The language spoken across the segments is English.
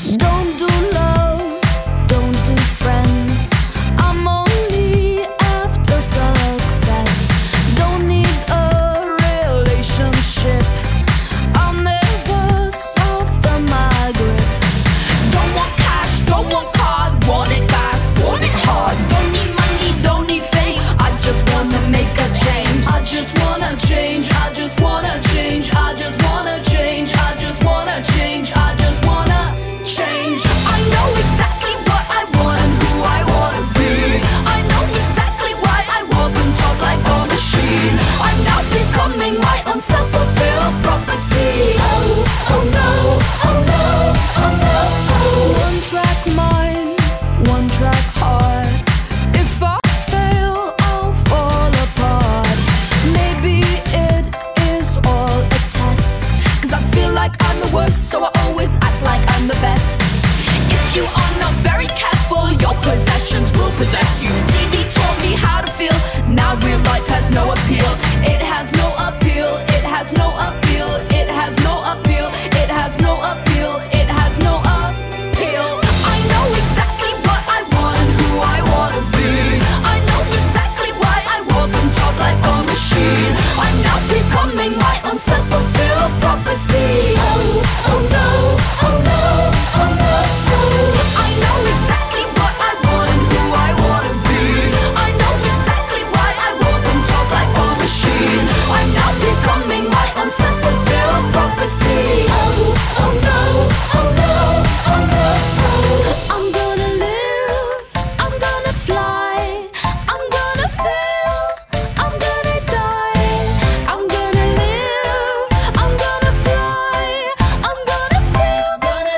Don't do love, don't do friends. I'm only after success. Don't need a relationship. I'll never soften my grip. Don't want cash, don't want card. Want it fast, want it hard. Don't need money, don't need fame. I just wanna make a change. I just wanna change. I just wanna change. I just wanna change. I just wanna change. I just wanna change. I know exactly what I want and who I want to be. I know exactly why I walk and talk like a machine. I'm now becoming my own self-fulfilled prophecy. Oh, oh no, oh no, oh no, oh. One track mind, one track heart. If I fail, I'll fall apart. Maybe it is all a test, 'cause I feel like I'm the worst, so I always act like I'm the best. If you are not very careful, your possessions will possess you. TV taught me how to feel, now real life has no appeal. It has no appeal, it has no appeal, it has no appeal, it has no appeal, it has no appeal. I know exactly what I want and who I want to be. I know exactly why I walk and talk like a machine. I'm now becoming my own self-fulfilled prophecy. Oh, oh no, oh no, oh no, oh. I know exactly what I want and who I want to be. I know exactly why I walk and talk like a machine. I'm now becoming my own self-fulfilled prophecy. Oh, oh no, oh no, oh no, oh. I'm gonna live, I'm gonna fly, I'm gonna fail, I'm gonna die. I'm gonna live, I'm gonna fly, I'm gonna fail, gonna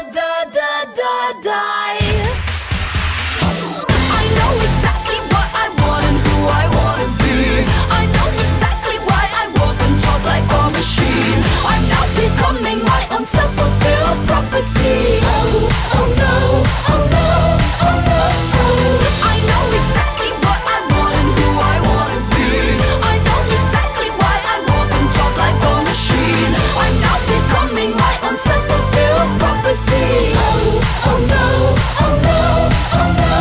die. I know exactly what I want and who I want to be. I know exactly why I walk and talk like a machine. I'm now becoming my own self-fulfilled prophecy. Oh, oh no, oh no, oh no, oh. I know exactly what I want and who I want to be. I know exactly why I walk and talk like a machine. I'm now becoming my own self-fulfilled prophecy. Oh, oh no, oh no, oh no,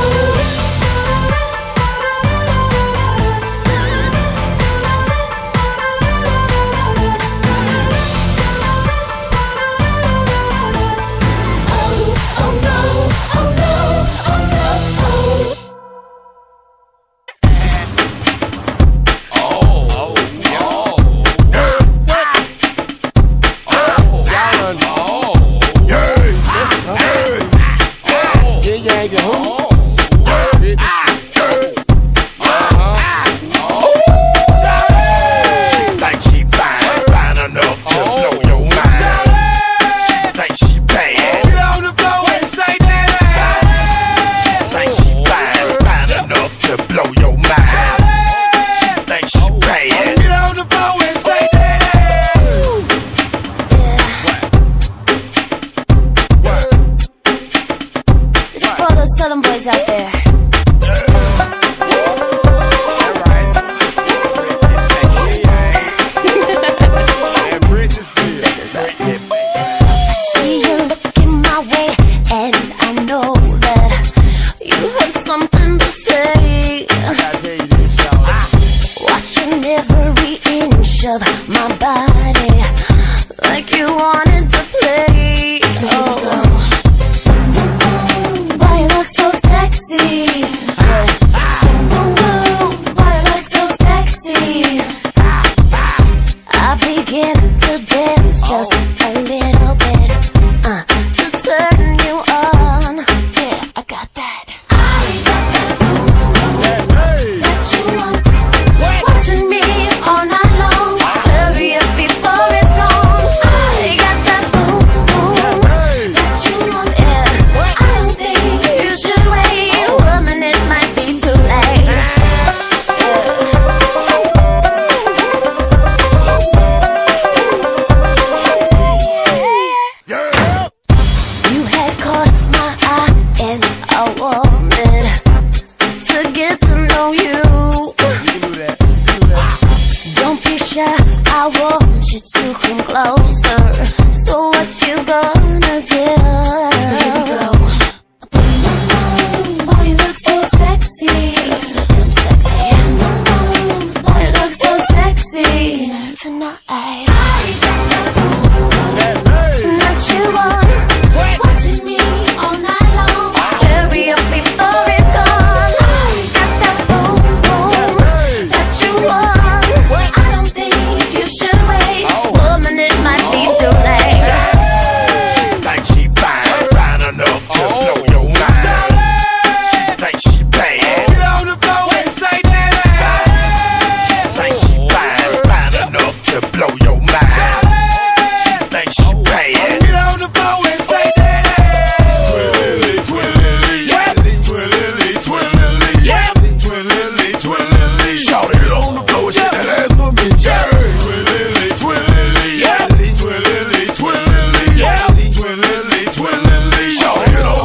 Southern boys out there. Check this out. See you looking my way, and I know that you have something to say. Watching every inch of my body, like you wanted to play. Oh. So sexy.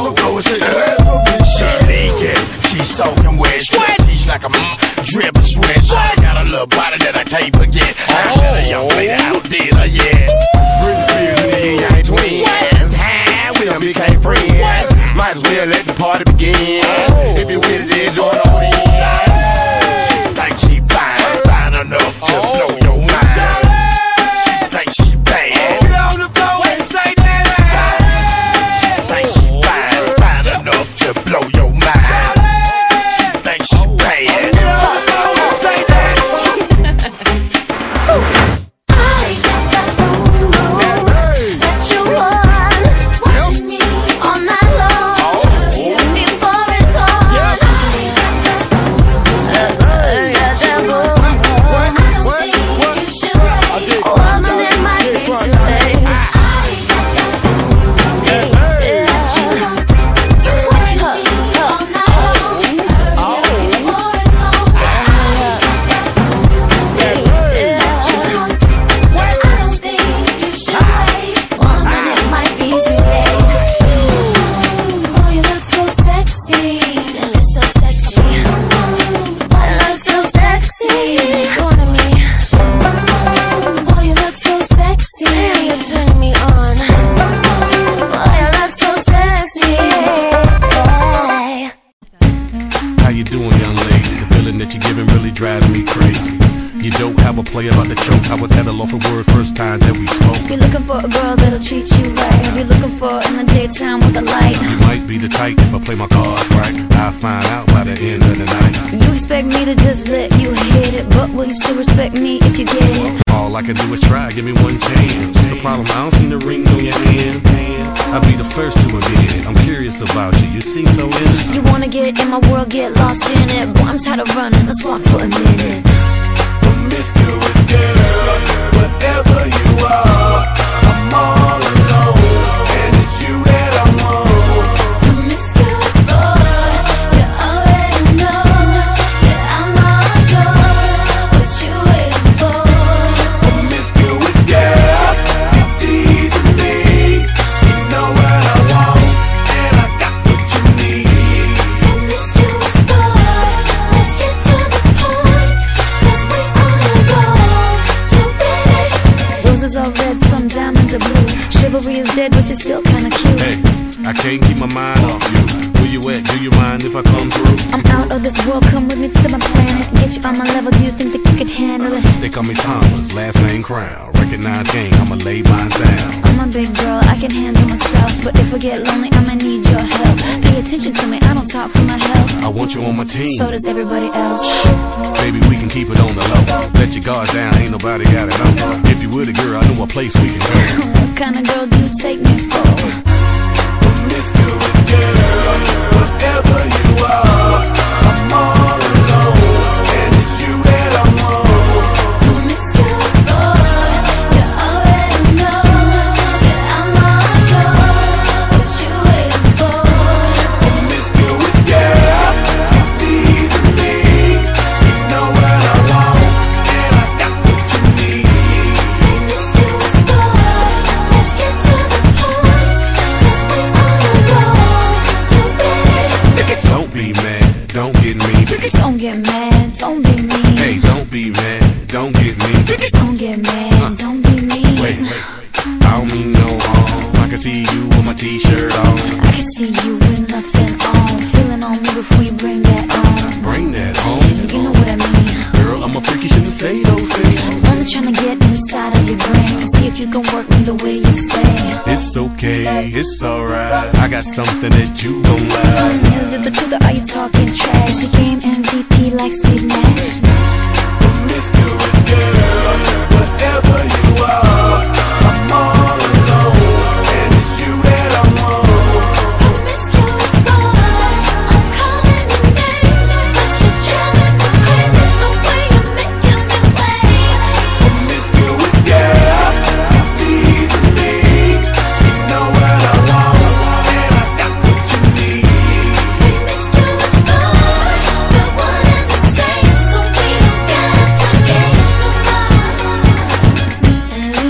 I'ma blow it, shake that ass for me. She leaking, she soaking wet. She's like a drip and sweat. She got a little body that I can't forget. I had a young lady outdid her, yeah. Britney Spears and the ain't twins. We done became friends. Might as well let the party begin. If you with it, then join on in. She think she fine, fine enough to blow your mind. She think she bad. Get on the floor and say that. She think she fine, fine enough to blow your mind. She think she bad. Get on the floor and say that. I got that boom boom that you want, watching me all night long, before it's on. I got that boom boom. I don't think you should wait. Woman, it might be too late. I got that boom boom that you want, watching me all night long, before it's on. I got that boom boom that you want. I don't think you should wait. Woman, it might be too late. Oh, you look so sexy. Damn, you're so sexy. Oh, you look so sexy. Going to me. Oh, you look so sexy. Damn, you're turning me on. Oh, you look so sexy. How you doing, young lady? The feeling that you're giving really drives me crazy. You don't have a play about the choke. I was at a loss for words first time that we spoke. You're looking for a girl that'll treat you right. You're looking for in the daytime with a light. You might be the type if I play my cards right. I'll find out by the end of the night. You expect me to just let you hit it, but will you still respect me if you get it? All I can do is try, give me one chance. What's the problem? I don't see the ring on your hand. I'll be the first to admit it. I'm curious about you. You seem so innocent. You wanna get in my world, get lost in it. Boy, I'm tired of running, let's walk for a minute. Promiscuous girl, whatever you are, I'm all alone, and it's you that I want. Promiscuous boy, you already know that I'm all yours. What you waiting for? Promiscuous girl, you teasing me. You know what I want, and I got what you need. Promiscuous boy, let's get to the point, 'cause we on the road. You ready? Roses are red, some diamonds are blue. Chivalry is dead, but you're still kinda cute. Hey, I can't keep my mind off you. Where you at? Do you mind if I come through? I'm out of this world, come with me to my planet. Get you on my level, do you think that you could handle it? They call me Thomas, last name Crown. Recognize game, I'ma lay mine down. I'm a big girl, I can handle myself. But if I get lonely, I'ma need your help. Pay attention to me, I don't talk for my health. I want you on my team. So does everybody else. Baby, we can keep it on the low. Let your guards down, ain't nobody gotta know. If you were the girl, I know a place we can go. What kind of girl do you take me for? Promiscuous girl, whatever you are, I'm all alone, and it's you that I want. Promiscuous boy, you already know that I'm all yours. What you waiting for? Promiscuous girl, you teasing me. You know what I want, and I got what you need. Promiscuous boy, let's get to the point, 'cause we on the road. You ready? Don't be mad, don't get me. Don't get mad, don't be mean. Hey, don't be mad, don't get me. Don't get mad, don't be mean. Wait, I don't mean no harm. I can see you with my t-shirt on. I can see you with nothing on. Feeling on me before you bring that on. Bring that home. You know what I mean. Girl, I'm a freak, you shouldn't say those things. Only trying to get inside of your brain. See if you can work me the way you say. It's okay, it's alright. I got something that you gon' like. Is it the truth or are you talking trash? She came MVP like Steve Nash. Promiscuous girl, whatever you are, I'm all alone, and it's you that I want. Promiscuous boy, I'm calling your name, but you're driving me crazy the way you're making me wait. Promiscuous girl, you teasing me. You know what I want, and I got what you need. Promiscuous boy, we're one and the same, so we don't gotta play games so long.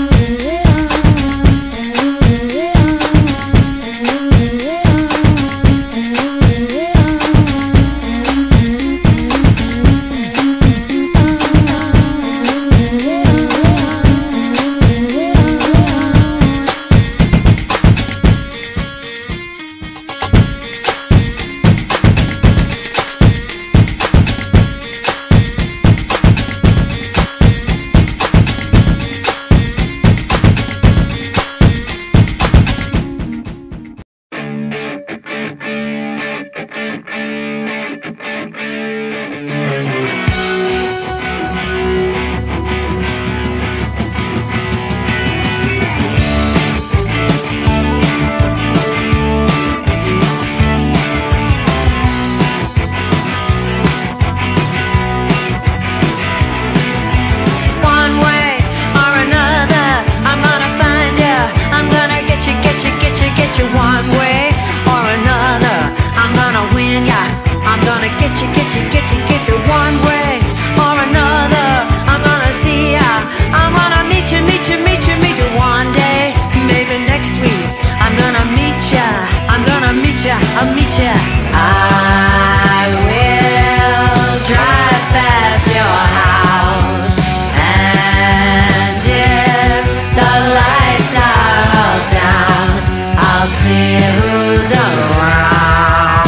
ya, I'll meet ya. I will drive past your house, and if the lights are all down, I'll see who's around.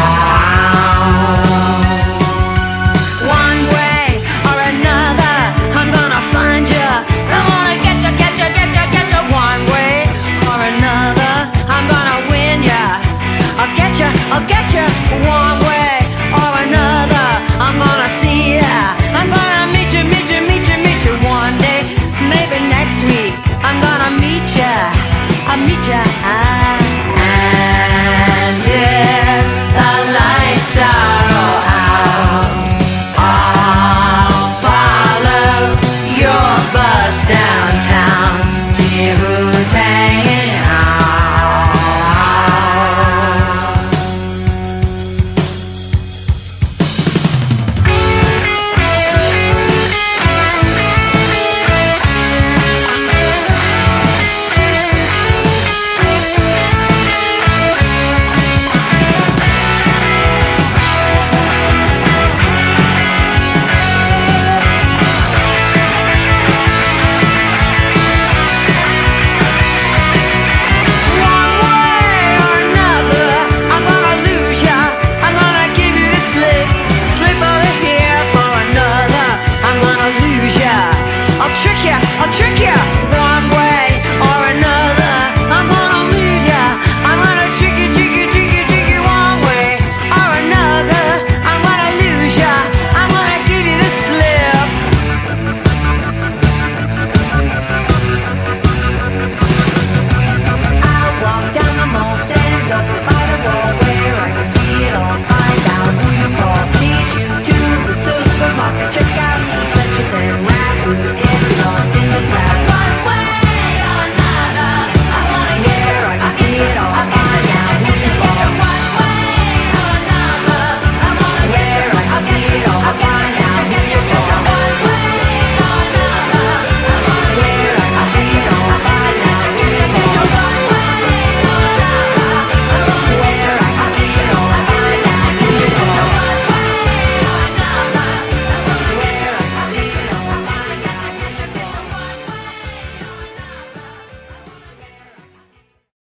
One way or another, I'm gonna find ya. I'm gonna get ya, get ya, get ya, get ya. One way or another, I'm gonna win ya. I'll get ya, I'll get ya. One way or another, I'm gonna see ya. I'm gonna meet you, meet you, meet you, meet you one day, maybe next week. I'm gonna meet ya, I'll meet ya.